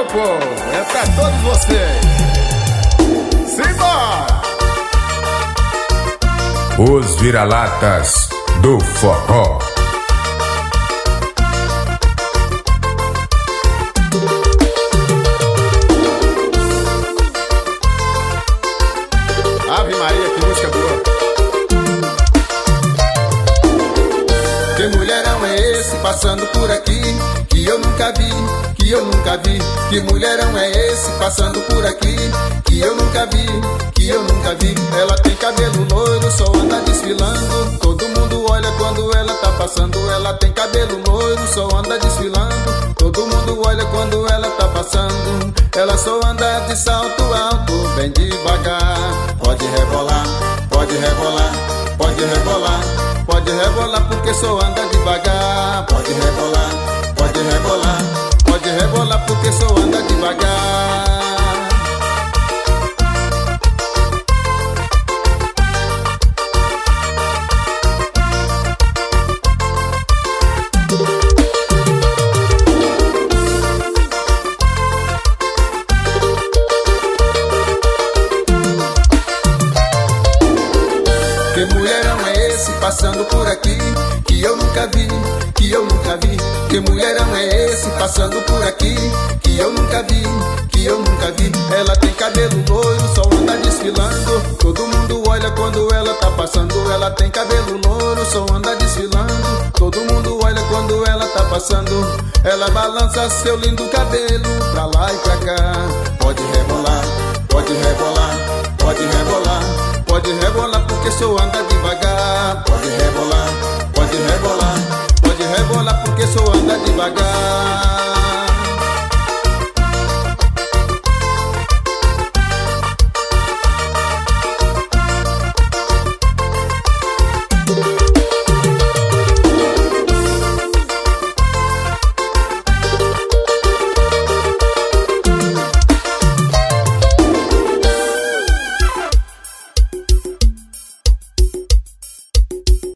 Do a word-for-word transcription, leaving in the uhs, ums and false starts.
meu povo, é pra todos vocês. Simbora! Os vira-latas do forró. Ave Maria, que música boa. Que mulherão é esse passando por aqui, que eu nunca vi, que eu nunca vi. Que mulherão é esse passando por aqui, que eu nunca vi, que eu nunca vi. Ela tem cabelo loiro, só anda desfilando. Todo mundo olha quando ela tá passando. Ela tem cabelo loiro, só anda desfilando. Todo mundo olha quando ela tá passando. Ela só anda de salto alto, bem devagar. Pode rebolar, pode rebolar, pode rebolar, pode rebolar porque só anda devagar. Pode rebolar, pode rebolar, pode rebolar porque só anda devagar. Que mulherão é esse passando por aqui, que eu nunca vi, que eu nunca vi. Que mulherão é esse passando por aqui, que eu nunca vi, que eu nunca vi. Ela tem cabelo loiro, só anda desfilando. Todo mundo olha quando ela tá passando. Ela tem cabelo loiro, só anda desfilando. Todo mundo olha quando ela tá passando. Ela balança seu lindo cabelo pra lá e pra cá. Pode rebolar, pode rebolar, pode rebolar, pode rebolar porque só anda devagar. Pode rebolar, pode rebolar, pode rebolar porque só anda devagar.